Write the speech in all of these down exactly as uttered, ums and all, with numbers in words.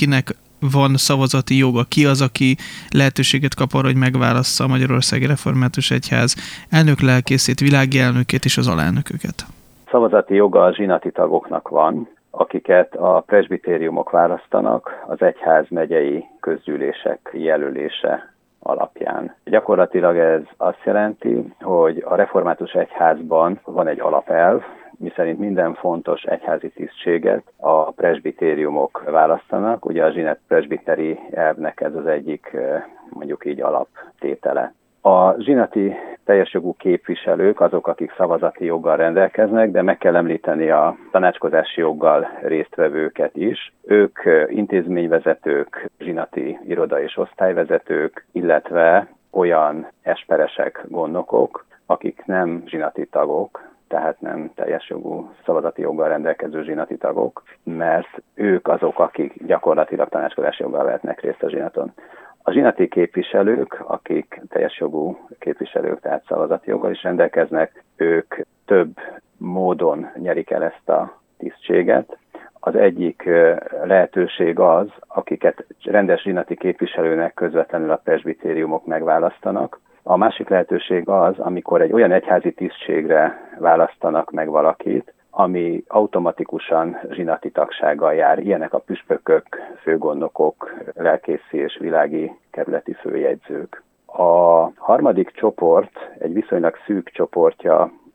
kinek van szavazati joga, ki az, aki lehetőséget kap arra, hogy megválassza a Magyarországi Református Egyház elnök lelkészét, világi elnökét és az alelnököket? Szavazati joga a zsinati tagoknak van, akiket a presbitériumok választanak az egyház megyei közgyűlések jelölése alapján. Gyakorlatilag ez azt jelenti, hogy a református egyházban van egy alapelv, miszerint minden fontos egyházi tisztséget a presbitériumok választanak. Ugye a zsinat presbiteri elvnek ez az egyik, mondjuk így alaptétele. A zsinati teljes jogú képviselők azok, akik szavazati joggal rendelkeznek, de meg kell említeni a tanácskozási joggal résztvevőket is. Ők intézményvezetők, zsinati iroda- és osztályvezetők, illetve olyan esperesek, gondnokok, akik nem zsinati tagok, tehát nem teljes jogú szavazati joggal rendelkező zsinati tagok, mert ők azok, akik gyakorlatilag tanácskozási joggal vehetnek részt a zsinaton. A zsinati képviselők, akik teljes jogú képviselők, tehát szavazati joggal is rendelkeznek, ők több módon nyerik el ezt a tisztséget. Az egyik lehetőség az, akiket rendes zsinati képviselőnek közvetlenül a presbitériumok megválasztanak. A másik lehetőség az, amikor egy olyan egyházi tisztségre választanak meg valakit, ami automatikusan zsinati tagsággal jár. Ilyenek a püspökök, főgondnokok, lelkészi és világi kerületi főjegyzők. A harmadik csoport, egy viszonylag szűk csoportja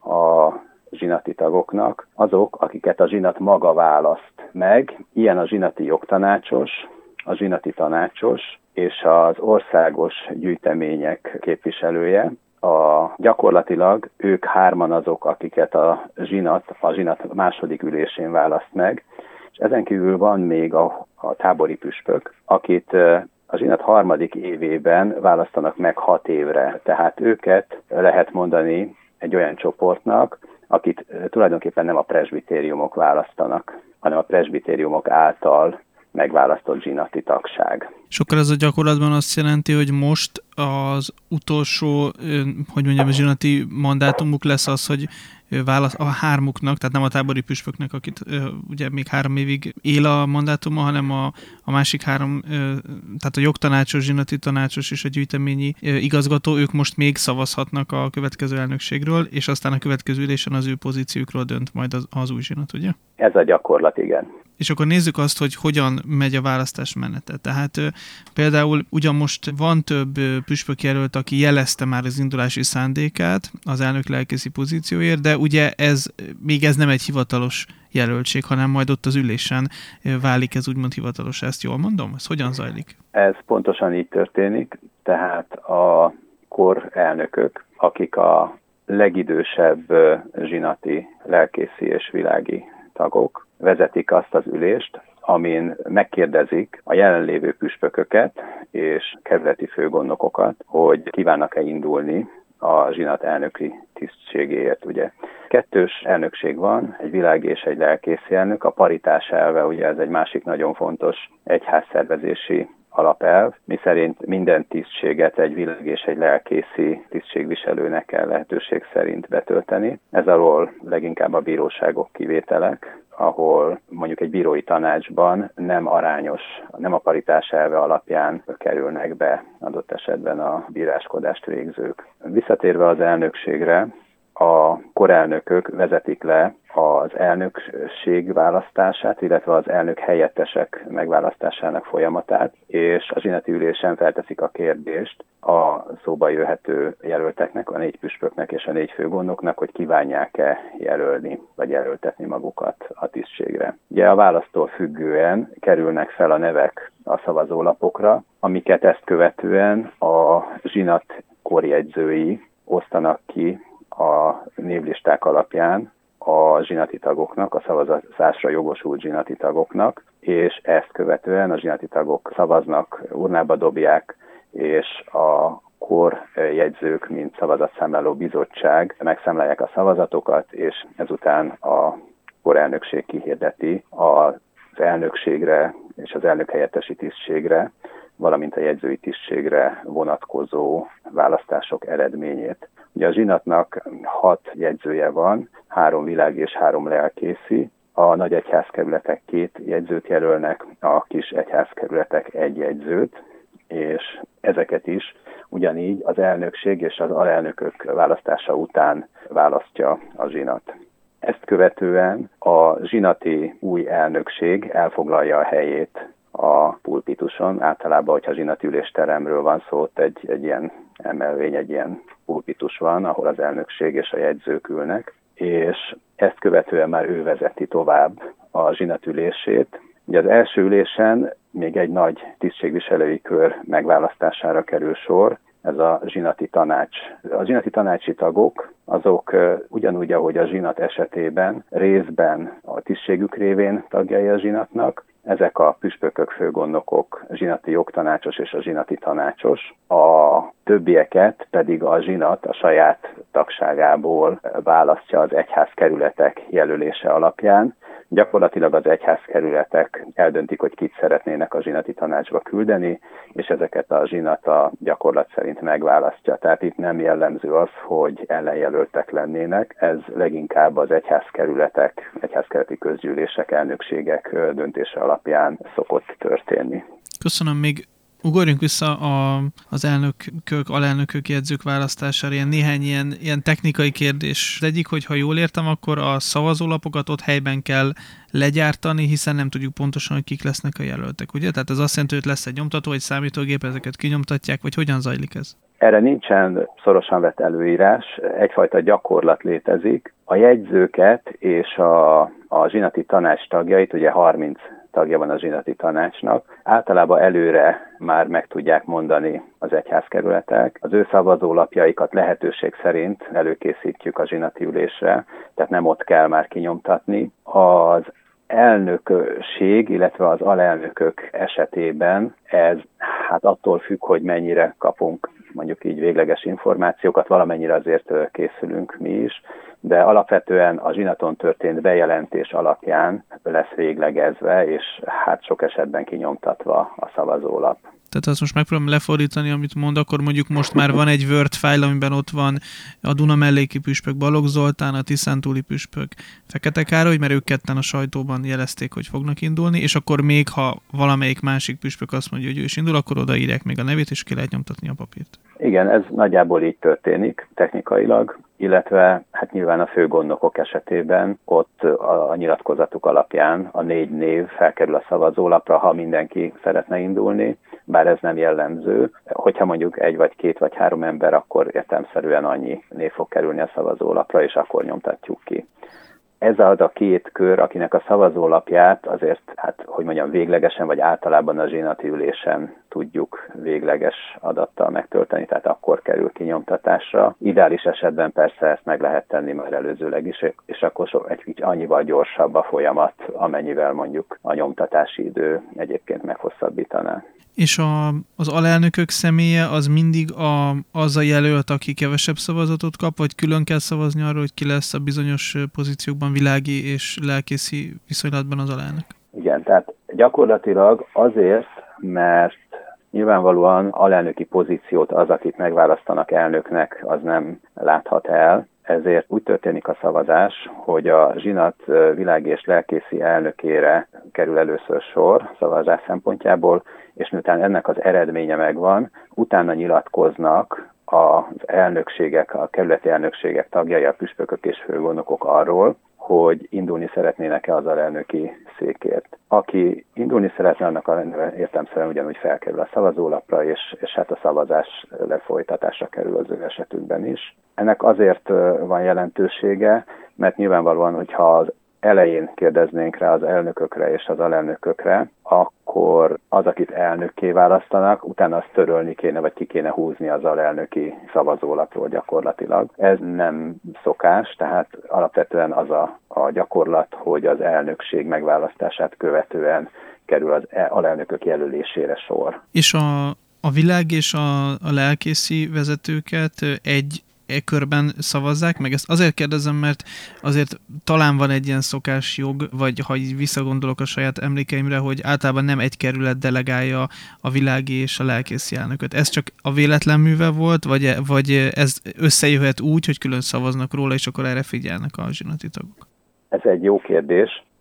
a zsinati tagoknak, azok, akiket a zsinat maga választ meg. Ilyen a zsinati jogtanácsos, a zsinati tanácsos és az országos gyűjtemények képviselője. A, gyakorlatilag ők hárman azok, akiket a zsinat, a zsinat második ülésén választ meg, és ezen kívül van még a, a tábori püspök, akit a zsinat harmadik évében választanak meg hat évre, tehát őket lehet mondani egy olyan csoportnak, akit tulajdonképpen nem a presbitériumok választanak, hanem a presbitériumok által megválasztott zsinati tagság. És akkor ez a gyakorlatban azt jelenti, hogy most az utolsó, hogy mondjam, a zsinati mandátumuk lesz az, hogy válasz a hármuknak, tehát nem a tábori püspöknek, akit ugye még három évig él a mandátuma, hanem a, a másik három, tehát a jogtanácsos, zsinati tanácsos és a gyűjteményi igazgató, ők most még szavazhatnak a következő elnökségről, és aztán a következő ülésen az ő pozíciókról dönt majd az, az új zsinat, ugye? Ez a gyakorlat, igen. És akkor nézzük azt, hogy hogyan megy a választás menete. Tehát például ugyan most van több püspökjelölt, aki jelezte már az indulási szándékát az elnök lelkészi pozícióért, de ugye ez még ez nem egy hivatalos jelöltség, hanem majd ott az ülésen válik ez úgymond hivatalos. Ezt jól mondom? Ez hogyan zajlik? Ez pontosan így történik, tehát a kor elnökök, akik a legidősebb zsinati lelkészi és világi tagok, vezetik azt az ülést, amin megkérdezik a jelenlévő püspököket és kerületi főgondnokokat, hogy kívánnak-e indulni a zsinat elnöki tisztségéért. Ugye kettős elnökség van, egy világi és egy lelkészi elnök. A paritás elve, ugye ez egy másik nagyon fontos egyházszervezési alapelv, miszerint minden tisztséget egy világi és egy lelkészi tisztségviselőnek kell lehetőség szerint betölteni. Ez alól leginkább a bíróságok kivételek, ahol mondjuk egy bírói tanácsban nem arányos, nem a paritás elve alapján kerülnek be adott esetben a bíráskodást végzők. Visszatérve az elnökségre, a korelnökök vezetik le az elnökség választását, illetve az elnök helyettesek megválasztásának folyamatát, és a zsinati ülésen felteszik a kérdést a szóba jöhető jelölteknek, a négy püspöknek és a négy főgondnoknak, hogy kívánják-e jelölni, vagy jelöltetni magukat a tisztségre. Ugye a választól függően kerülnek fel a nevek a szavazólapokra, amiket ezt követően a zsinat korjegyzői osztanak ki a névlisták alapján a zsinati tagoknak, a szavazásra jogosult zsinati tagoknak, és ezt követően a zsinati tagok szavaznak, urnába dobják, és a korjegyzők, mint szavazatszámláló bizottság megszámlálják a szavazatokat, és ezután a korelnökség kihirdeti az elnökségre és az elnök helyettesi tisztségre, valamint a jegyzői tisztségre vonatkozó választások eredményét. Ugye a zsinatnak hat jegyzője van, három világi és három lelkészi. a nagy egyházkerületek két jegyzőt jelölnek, a kis egyházkerületek egy jegyzőt, és ezeket is ugyanígy az elnökség és az alelnökök választása után választja a zsinat. Ezt követően a zsinati új elnökség elfoglalja a helyét a pulpituson. Általában, hogyha zsinati ülésteremről van szó, ott egy, egy ilyen emelvény, egy ilyen pulpitus van, ahol az elnökség és a jegyzők ülnek, és ezt követően már ő vezeti tovább a zsinat ülését. Ugye az első ülésen még egy nagy tisztségviselői kör megválasztására kerül sor, ez a zsinati tanács. A zsinati tanácsi tagok azok ugyanúgy, ahogy a zsinat esetében részben a tisztségük révén tagjai a zsinatnak, ezek a püspökök, főgondnokok, zsinati jogtanácsos és a zsinati tanácsos. A többieket pedig a zsinat a saját tagságából választja az egyházkerületek jelölése alapján. Gyakorlatilag az egyházkerületek eldöntik, hogy kit szeretnének a zsinati tanácsba küldeni, és ezeket a zsinat a gyakorlat szerint megválasztja. Tehát itt nem jellemző az, hogy ellenjelöltek lennének. Ez leginkább az egyházkerületek, egyházkerületi közgyűlések, elnökségek döntése alapján szokott történni. Köszönöm. Még ugorjunk vissza a, az elnökök, alelnökök, jegyzők választására, ilyen néhány ilyen, ilyen technikai kérdés. Az egyik, hogy ha jól értem, akkor a szavazólapokat ott helyben kell legyártani, hiszen nem tudjuk pontosan, hogy kik lesznek a jelöltek, ugye? Tehát ez azt jelenti, hogy lesz egy nyomtató, egy számítógép, ezeket kinyomtatják, vagy hogyan zajlik ez? Erre nincsen szorosan vett előírás, egyfajta gyakorlat létezik. A jegyzőket és a, a zsinati tanács tagjait, ugye harminc tagja van a zsinati tanácsnak, általában előre már meg tudják mondani az egyházkerületek. Az ő szavazólapjaikat lehetőség szerint előkészítjük a zsinati ülésre, tehát nem ott kell már kinyomtatni. Az elnökség, illetve az alelnökök esetében ez hát attól függ, hogy mennyire kapunk mondjuk így végleges információkat, valamennyire azért készülünk mi is, de alapvetően a zsinaton történt bejelentés alapján lesz véglegezve, és hát sok esetben kinyomtatva a szavazólap. Tehát azt most megpróbálom lefordítani, amit mond, akkor mondjuk most már van egy Word file, amiben ott van a Dunamelléki püspök Balogh Zoltán, a Tiszántúli püspök Fekete Károly, mert ők ketten a sajtóban jelezték, hogy fognak indulni, és akkor még, ha valamelyik másik püspök azt mondja, hogy ő is indul, akkor odaírják még a nevét, és ki lehet nyomtatni a papírt. Igen, ez nagyjából így történik technikailag, illetve hát nyilván a főgondnokok esetében ott a, a nyilatkozatuk alapján a négy név felkerül a szavazólapra, ha mindenki szeretne indulni, bár ez nem jellemző. Hogyha mondjuk egy vagy két vagy három ember, akkor értelemszerűen annyi név fog kerülni a szavazólapra, és akkor nyomtatjuk ki. Ez az a két kör, akinek a szavazólapját azért, hát hogy mondjam, véglegesen vagy általában a zsinati ülésen tudjuk végleges adattal megtölteni, tehát akkor kerül kinyomtatásra. Ideális esetben persze ezt meg lehet tenni már előzőleg is, és akkor so, egy annyival gyorsabb a folyamat, amennyivel mondjuk a nyomtatási idő egyébként meghosszabbítaná. És a, az alelnökök személye az mindig a, az a jelölt, aki kevesebb szavazatot kap, vagy külön kell szavazni arról, hogy ki lesz a bizonyos pozíciókban világi és lelkészi viszonylatban az alelnök? Igen, tehát gyakorlatilag azért, mert nyilvánvalóan alelnöki pozíciót az, akit megválasztanak elnöknek, az nem láthat el. Ezért úgy történik a szavazás, hogy a zsinat világi és lelkészi elnökére kerül először sor szavazás szempontjából, és miután ennek az eredménye megvan, utána nyilatkoznak az elnökségek, a kerületi elnökségek tagjai, a püspökök és főgondnokok arról, hogy indulni szeretnének-e az alelnöki székért. Aki indulni szeretne, annak értelemszerűen ugyanúgy felkerül a szavazólapra, és, és hát a szavazás lefolytatásra kerül az ő esetünkben is. Ennek azért van jelentősége, mert nyilvánvalóan, hogyha az elején kérdeznénk rá az elnökökre és az alelnökökre, akkor az, akit elnökké választanak, utána azt törölni kéne, vagy ki kéne húzni az alelnöki szavazólapról gyakorlatilag. Ez nem szokás, tehát alapvetően az a, a gyakorlat, hogy az elnökség megválasztását követően kerül az alelnökök jelölésére sor. És a, a világ és a, a lelkészi vezetőket egy e körben szavazzák meg? Ezt azért kérdezem, mert azért talán van egy ilyen szokásjog, vagy ha így visszagondolok a saját emlékeimre, hogy általában nem egy kerület delegálja a világi és a lelkészi elnököt. Ez csak a véletlen műve volt, vagy, vagy ez összejöhet úgy, hogy külön szavaznak róla, és akkor erre figyelnek a zsinati tagok? Ez egy jó kérdés.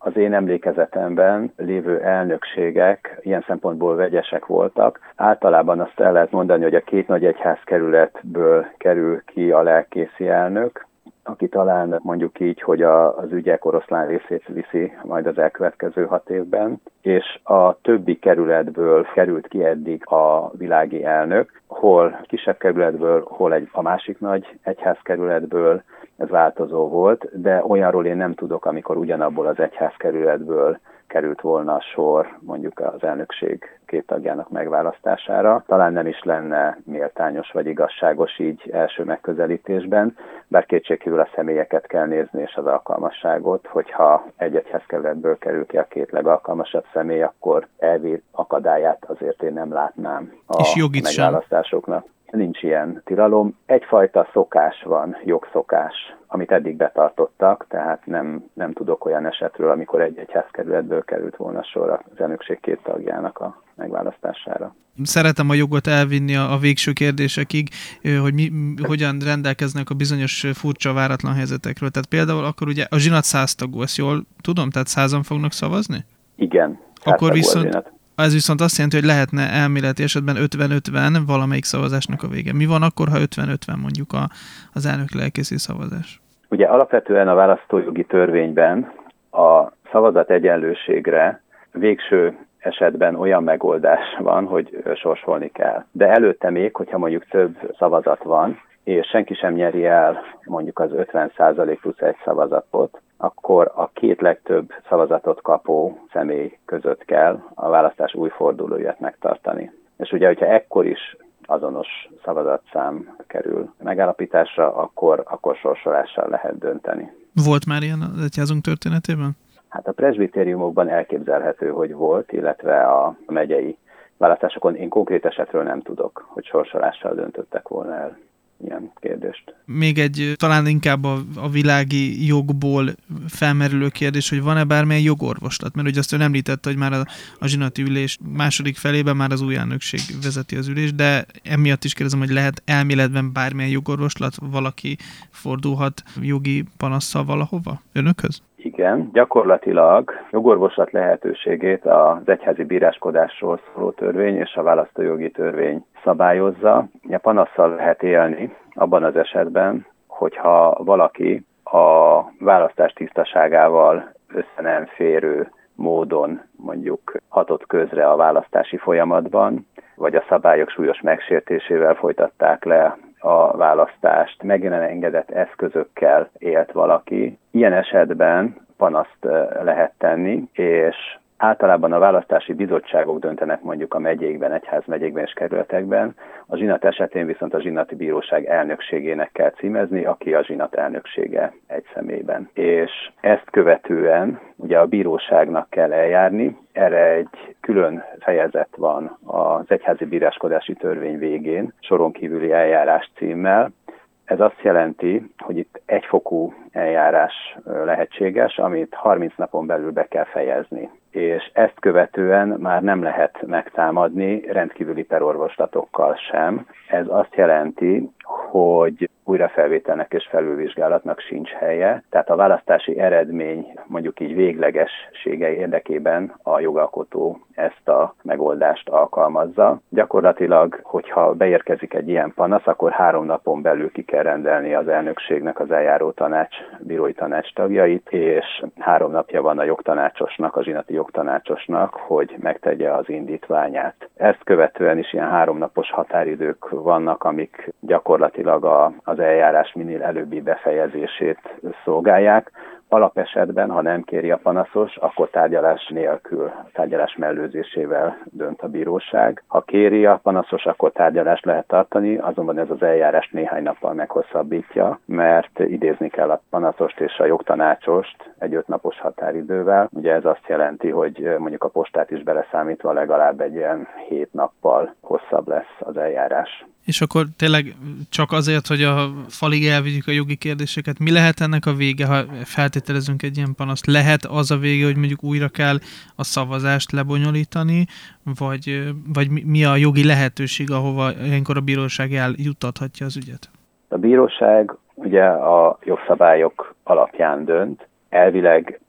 az én emlékezetemben lévő elnökségek ilyen szempontból vegyesek voltak. Általában azt el lehet mondani, hogy a két nagy egyházkerületből kerül ki a lelkészi elnök, aki talán mondjuk így, hogy a, az ügyek oroszlán részét viszi majd az elkövetkező hat évben, és a többi kerületből került ki eddig a világi elnök, hol kisebb kerületből, hol egy, a másik nagy egyházkerületből, ez változó volt, de olyanról én nem tudok, amikor ugyanabból az egyházkerületből került volna a sor mondjuk az elnökség két tagjának megválasztására. Talán nem is lenne méltányos vagy igazságos így első megközelítésben, bár kétségkívül a személyeket kell nézni és az alkalmasságot, hogyha egy egyházkerületből kerül ki a két legalkalmasabb személy, akkor elvi akadályát azért én nem látnám a megválasztásoknak. Sem. Nincs ilyen tilalom. Egyfajta szokás van, jogszokás, amit eddig betartottak, tehát nem, nem tudok olyan esetről, amikor egy egyházkerületből került volna sor az elnökség két tagjának a megválasztására. Szeretem a jogot elvinni a, a végső kérdésekig, hogy mi, hogyan rendelkeznek a bizonyos furcsa, váratlan helyzetekről. Tehát például akkor ugye a zsinat száz tagú, ezt jól tudom? Tehát százan fognak szavazni? Igen. Akkor viszont... Ez viszont azt jelenti, hogy lehetne elméleti esetben ötven-ötven valamelyik szavazásnak a vége. Mi van akkor, ha ötven-ötven mondjuk a, az elnök lelkészi szavazás? Ugye alapvetően a választójogi törvényben a szavazat egyenlőségre végső esetben olyan megoldás van, hogy sorsolni kell. De előtte még, hogyha mondjuk több szavazat van, és senki sem nyeri el mondjuk az ötven százalék plusz egy szavazatot, akkor a két legtöbb szavazatot kapó személy között kell a választás új fordulóját megtartani. És ugye, hogyha ekkor is azonos szavazatszám kerül megállapításra, akkor, akkor sorsolással lehet dönteni. Volt már ilyen az egyházunk történetében? Hát a presbitériumokban elképzelhető, hogy volt, illetve a megyei választásokon én konkrét esetről nem tudok, hogy sorsolással döntöttek volna el ilyen kérdést. Még egy talán inkább a, a világi jogból felmerülő kérdés, hogy van-e bármilyen jogorvoslat? Mert ugye azt ön említette, hogy már a, a zsinati ülés második felében már az új elnökség vezeti az ülést, de emiatt is kérdezem, hogy lehet elméletben bármilyen jogorvoslat, valaki fordulhat jogi panasszal valahova önökhöz? Igen, gyakorlatilag jogorvoslat lehetőségét az egyházi bíráskodásról szóló törvény és a választójogi törvény szabályozza. A panasszal lehet élni abban az esetben, hogyha valaki a választás tisztaságával össze nem férő módon mondjuk hatott közre a választási folyamatban, vagy a szabályok súlyos megsértésével folytatták le a választást, meg nem engedett eszközökkel élt valaki. Ilyen esetben panaszt lehet tenni, és általában a választási bizottságok döntenek mondjuk a megyékben, egyházmegyékben és kerületekben. A zsinat esetén viszont a zsinati bíróság elnökségének kell címezni, aki a zsinat elnöksége egy személyben. És ezt követően ugye a bíróságnak kell eljárni. Erre egy külön fejezet van az egyházi bíráskodási törvény végén, soron kívüli eljárás címmel. Ez azt jelenti, hogy itt egyfokú eljárás lehetséges, amit harminc napon belül be kell fejezni. És ezt követően már nem lehet megtámadni rendkívüli perorvoslatokkal sem. Ez azt jelenti, hogy újrafelvételnek és felülvizsgálatnak sincs helye, tehát a választási eredmény mondjuk így véglegessége érdekében a jogalkotó ezt a megoldást alkalmazza. Gyakorlatilag, hogyha beérkezik egy ilyen panasz, akkor három napon belül ki kell rendelni az elnökségnek az eljáró tanács, bírói tanács tagjait, és három napja van a jogtanácsosnak, a zsinati jogtanácsosnak, hogy megtegye az indítványát. Ezt követően is ilyen háromnapos határidők vannak, amik gyakorlatilag a, az eljárás minél előbbi befejezését szolgálják. Alapesetben, ha nem kéri a panaszos, akkor tárgyalás nélkül, tárgyalás mellőzésével dönt a bíróság. Ha kéri a panaszos, akkor tárgyalást lehet tartani, azonban ez az eljárás néhány nappal meghosszabbítja, mert idézni kell a panaszost és a jogtanácsost egy ötnapos határidővel. Ugye ez azt jelenti, hogy mondjuk a postát is beleszámítva legalább egy ilyen hét nappal hosszabb lesz az eljárás. És akkor tényleg csak azért, hogy a falig elvigyük a jogi kérdéseket, mi lehet ennek a vége, ha feltételezünk egy ilyen panaszt? Lehet az a vége, hogy mondjuk újra kell a szavazást lebonyolítani, vagy, vagy mi a jogi lehetőség, ahova ilyenkor a bíróság eljuttathatja az ügyet? A bíróság ugye a jogszabályok alapján dönt. Elvileg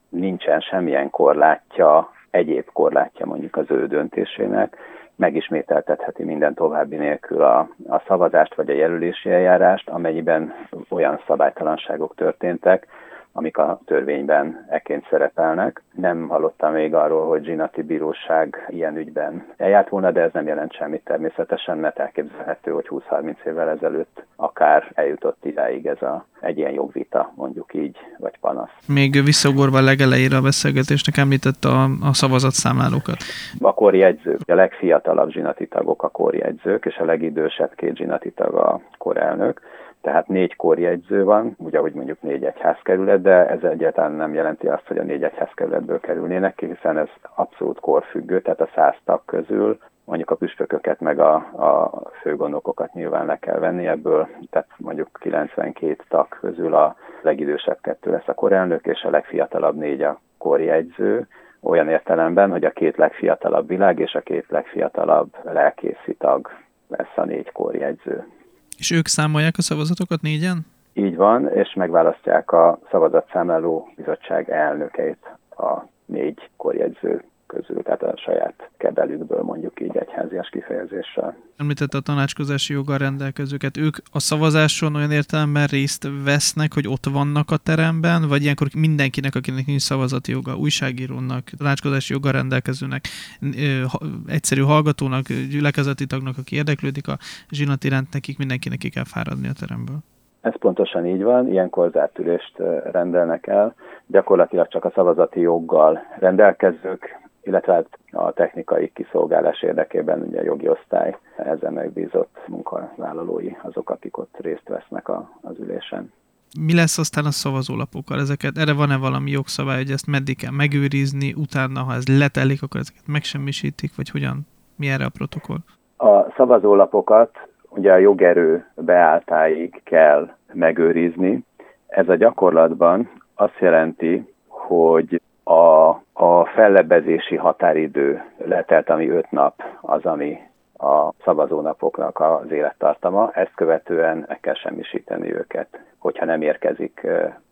nincsen semmilyen korlátja, egyéb korlátja mondjuk az ő döntésének, megismételtetheti minden további nélkül a, a szavazást vagy a jelölési eljárást, amennyiben olyan szabálytalanságok történtek, amik a törvényben ekként szerepelnek. Nem hallottam még arról, hogy zsinati bíróság ilyen ügyben eljárt volna, de ez nem jelent semmit természetesen, mert elképzelhető, hogy húsz-harminc évvel ezelőtt akár eljutott idáig ez a, egy ilyen jogvita, mondjuk így, vagy panasz. Még visszaugorva a legelejére a beszélgetésnek említett a, a szavazatszámlálókat. A korjegyzők, a legfiatalabb zsinati tagok a korjegyzők, és a legidősebb két zsinati tag a korelnök. Tehát négy korjegyző van, ugye, ahogy mondjuk négy egyházkerület, de ez egyáltalán nem jelenti azt, hogy a négy egyházkerületből kerülnének ki, hiszen ez abszolút korfüggő, tehát a száz tag közül mondjuk a püspököket meg a, a főgondnokokat nyilván le kell venni ebből, tehát mondjuk kilencvenkét tag közül a legidősebb kettő lesz a korelnök, és a legfiatalabb négy a korjegyző, olyan értelemben, hogy a két legfiatalabb világ és a két legfiatalabb lelkészi tag lesz a négy korjegyző. És ők számolják a szavazatokat négyen? Így van, és megválasztják a szavazatszámláló bizottság elnökeit a négy korjegyző közül, tehát a saját kebelükből, mondjuk így egyházias kifejezéssel. Említette a tanácskozási joggal rendelkezőket. Ők a szavazáson olyan értelemben részt vesznek, hogy ott vannak a teremben, vagy ilyenkor mindenkinek, akinek nincs szavazati joga, újságírónak, tanácskozási joggal rendelkezőnek, egyszerű hallgatónak, gyülekezeti tagnak, aki érdeklődik a zsinat iránt, nekik mindenkinek ki kell fáradni a teremből? Ez pontosan így van, ilyenkor zárt ülést rendelnek el. Gyakorlatilag csak a szavazati joggal rendelkezők, illetve hát a technikai kiszolgálás érdekében ugye a jogi osztály ezzel megbízott munkavállalói azok, akik ott részt vesznek a, az ülésen. Mi lesz aztán a szavazólapokkal? Ezeket, erre van-e valami jogszabály, hogy ezt meddig kell megőrizni, utána, ha ez letelik, akkor ezeket megsemmisítik, vagy hogyan? Mi erre a protokoll? A szavazólapokat ugye a jogerő beálltáig kell megőrizni. Ez a gyakorlatban azt jelenti, hogy a, a fellebbezési határidő letelt, ami öt nap az, ami a szavazónapoknak az élettartama. Ezt követően meg kell semmisíteni őket, hogyha nem érkezik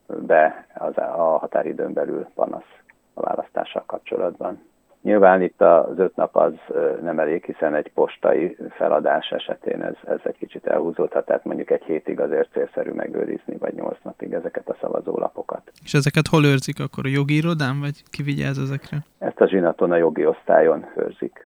be az, a határidőn belül panasz a választással kapcsolatban. Nyilván itt az öt nap az nem elég, hiszen egy postai feladás esetén ez, ez egy kicsit elhúzódhat, tehát mondjuk egy hétig azért célszerű megőrizni, vagy nyolc napig ezeket a szavazólapokat. És ezeket hol őrzik akkor? A jogi irodán, vagy ki vigyáz ezekre? Ezt a zsinaton, a jogi osztályon őrzik.